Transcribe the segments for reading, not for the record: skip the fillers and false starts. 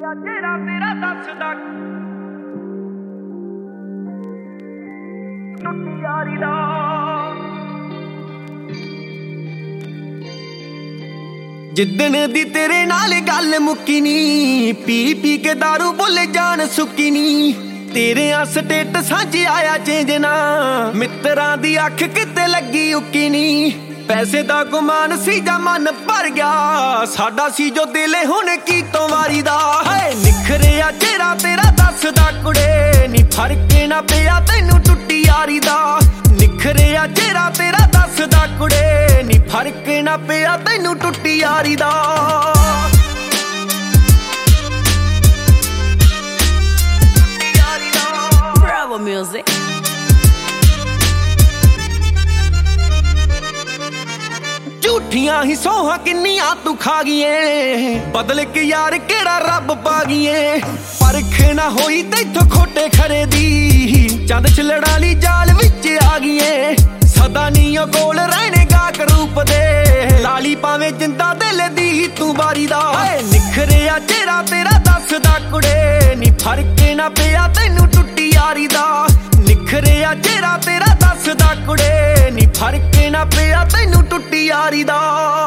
ਜਿਹੜਾ ਤੇਰਾ ਦੱਸਦਾ ਟੁੱਟੀ ਯਾਰੀ ਦਾ ਜਿੱਦਣ ਦੀ ਤੇਰੇ ਨਾਲ ਗੱਲ ਮੁੱਕੀ ਨੀ ਪੀ ਪੀ ਕੇ ਦਾਰੂ ਬੁੱਲ ਜਾਣ ਸੁੱਕੀ ਨੀ ਤੇਰੇ ਸਟੇਟਸਾਂ 'ਚ ਆਇਆ ਚੇਂਜ ਨਾ ਮਿੱਤਰਾਂ ਦੀ ਅੱਖ ਕਿਤੇ ਲੱਗੀ ਉੱਕੀ ਨੀ ਪੈਸੇ ਦਾ ਗੁਮਾਨ ਸੀ ਜਾਂ ਮਨ ਭਰ ਗਿਆ ਸਾਡਾ ਸੀ ਜੋ ਦਿਲ ਹੁਣ ਕੀ ਤੋਂ ਵਾਰੀ ਦਾ ਹੈ ਨਿਖਰਿਆ ਚਿਹਰਾ ਤੇਰਾ ਦੱਸਦਾ ਕੁੜੇ ਨੀ ਫਰਕ ਨਾ ਪਿਆ ਤੈਨੂੰ ਟੁੱਟੀ ਯਾਰੀ ਦਾ ਨਿਖਰਿਆ ਚਿਹਰਾ ਤੇਰਾ ਦੱਸਦਾ ਕੁੜੇ ਨੀ ਫਰਕ ਨਾ ਪਿਆ ਤੈਨੂੰ ਟੁੱਟੀ ਯਾਰੀ ਦਾ Bravo music. ਝੂਠੀਆਂ ਹੀ ਸੋਹਾਂ ਕਿੰਨੀਆਂ ਤੂੰ ਖਾ ਗਈਏ ਬਦਲ ਕੇ ਯਾਰ ਕਿਹੜਾ ਰੱਬ ਪਾ ਗਈਏ ਪਰਖ ਨਾ ਹੋਈ ਤੈਥੋਂ ਖੋਟੇ ਖਰੇ ਦੀ ਚੰਦ ਛਲੜਾ ਲਈ ਜਾਲ ਵਿੱਚ ਆ ਗਈਏ ਸਦਾ ਨੀ ਉਹ ਕੋਲ ਰਹਿਣੇ ਗਾਕ ਰੂਪ ਦੇ ਲਾਲੀ ਪਾਵੇਂ ਜਿੰਦਾ ਦਿਲ ਦੀ ਤੂੰ ਬਾਰੀ ਦਾ ਨਿਖਰਿਆ ਚਿਹਰਾ ਤੇਰਾ ਦੱਸਦਾ ਕੁੜੇ ਨੀ ਫਰਕ ਨਾ ਪਿਆ ਤੈਨੂੰ ਟੁੱਟੀ ਯਾਰੀ ਦਾ ਨਿਖਰਿਆ ਚਿਹਰਾ ਤੇਰਾ ਦੱਸਦਾ ਕੁੜੇ ਨੀ ਫਰਕ ਨਾ ਪਿਆ ਤੈਨੂੰ ਟੁੱਟੀ ਯਾਰੀ ਦਾ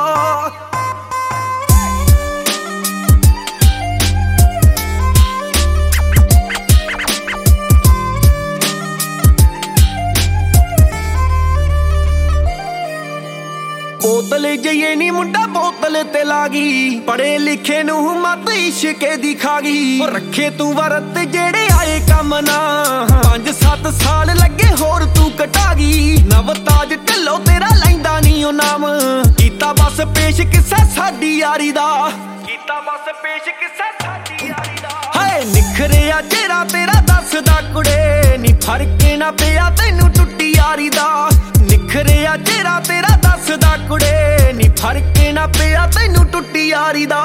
ਬੋਤਲ ਜਈਏ ਨੀ ਮੁੰਡਾ ਬੋਤਲ ਤੇ ਲਾ ਗਈ ਪੜੇ ਲਿਖੇ ਨੂੰ ਮਤ ਇਸ਼ਕੇ ਦੀ ਖਾ ਗਈ ਉਹ ਰੱਖੇ ਤੂੰ ਵਰਤ ਜਿਹੜੇ ਆਏ ਕੰਮ ਨਾ 5-7 ਸਾਲ ਲੱਗੇ ਹੋਰ ਤੂੰ ਕਟਾ ਗਈ ਨਵਤਾਜ ਢਿੱਲੋਂ ਤੇਰਾ ਲੈਂਦਾ ਨੀ ਉਹ ਨਾਮ ਕੀਤਾ ਬਸ ਪੇਸ਼ ਕਿੱਸਾ ਸਾਡੀ ਯਾਰੀ ਦਾ ਕੀਤਾ ਬਸ ਪੇਸ਼ ਕਿੱਸਾ ਸਾਡੀ ਯਾਰੀ ਦਾ ਹਾਏ ਨਿਖਰਿਆ ਚਿਹਰਾ ਤੇਰਾ ਦੱਸਦਾ ਕੁੜੇ ਨੀ ਫਰਕ ਨਾ ਪਿਆ ਤੈਨੂੰ ਟੁੱਟੀ ਯਾਰੀ ਦਾ ਨਿਖਰਿਆ ਚਿਹਰਾ ਤੇਰਾ ਦੱਸਦਾ ਕੁੜੇ ਨੀ ਫਰਕ ਨਾ ਪਿਆ ਤੈਨੂੰ ਟੁੱਟੀ ਯਾਰੀ ਦਾ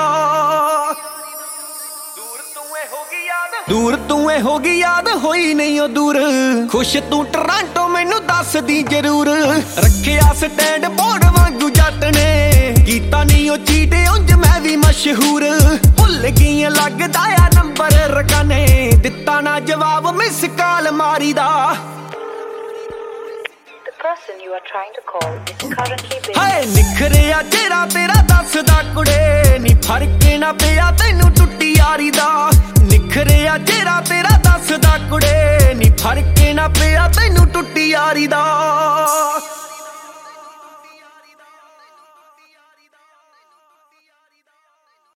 ਦੂਰ ਤੂੰ ਏ ਹੋ ਗਈ ਯਾਦ ਹੋਈ ਨਹੀਂ ਉਹ ਦੂਰ ਖੁਸ਼ ਤੂੰ ਟਰਾਂਟੋ ਮੈਨੂੰ ਦੱਸਦੀ ਜ਼ਰੂਰ ਰੱਖਿਆ ਸਟੈਂਡ ਬੋਰਡ ਵਾਂਗੂ ਜੱਟ ਨੇ ਕੀਤਾ ਨਹੀਂ ਉਹ ਚੀਟ ਉਂਝ ਮੈਂ ਵੀ ਮਸ਼ਹੂਰ ਭੁੱਲ ਗਈ ਲੱਗਦਾ ਆ ਨੰਬਰ ਰਕਾਨੇ ਦਿੱਤਾ ਨਾ ਜਵਾਬ ਮਿਸ ਕਾਲ ਮਾਰੀ ਦਾ Person you are trying to call is currently busy. ਹਾਏ ਨਿਖਰਿਆ ਚਿਹਰਾ ਤੇਰਾ ਦੱਸਦਾ ਕੁੜੇ ਨੀ ਫਰਕ ਨਾ ਪਿਆ ਤੈਨੂੰ ਟੁੱਟੀ ਯਾਰੀ ਦਾ ਨਿਖਰਿਆ ਚਿਹਰਾ ਤੇਰਾ ਦੱਸਦਾ ਕੁੜੇ ਨੀ ਫਰਕ ਨਾ ਪਿਆ ਤੈਨੂੰ ਟੁੱਟੀ ਯਾਰੀ ਦਾ